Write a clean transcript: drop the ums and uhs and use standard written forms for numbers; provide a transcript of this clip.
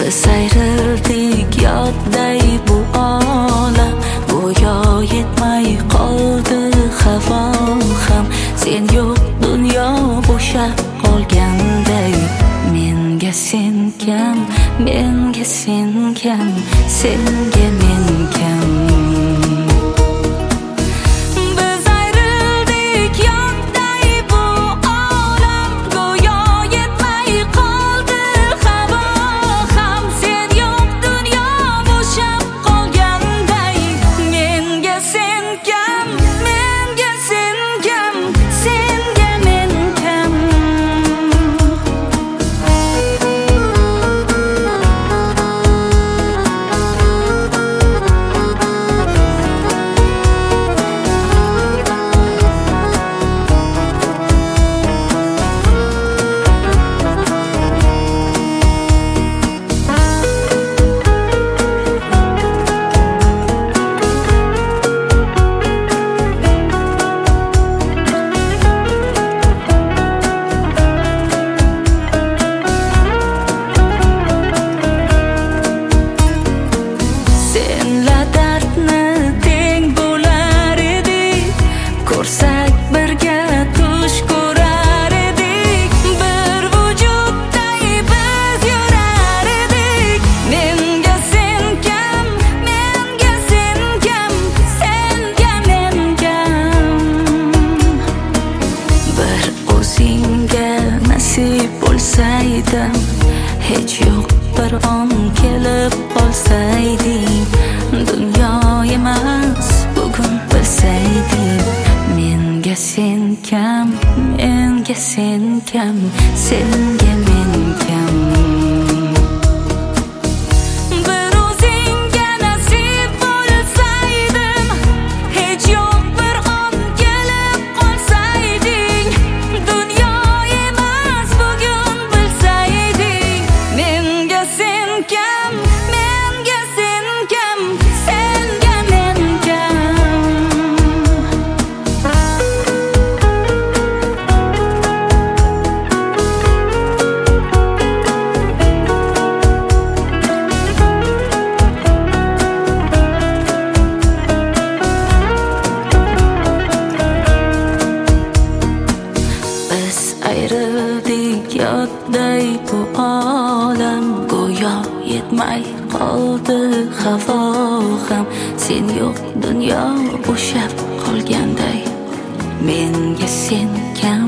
Biz ayrıldık yodday bu olam, go'yo yetmay qoldi havo ham. Sen yo'q dunyo bo'shab qolganday. Menga sen kam, menga sen kam, senga men kam. Bo'lsaydim, hech yo'q bir on kelib qolsayding, dunyo emas bugun bilsayding. Menga sen kam, menga sen kam, senga men kam. Ayrıldık yodday bu olam, go'yo yetmay qoldi havo ham. Sen yo'q dunyo bo'shab qolganday. Menga sen kam,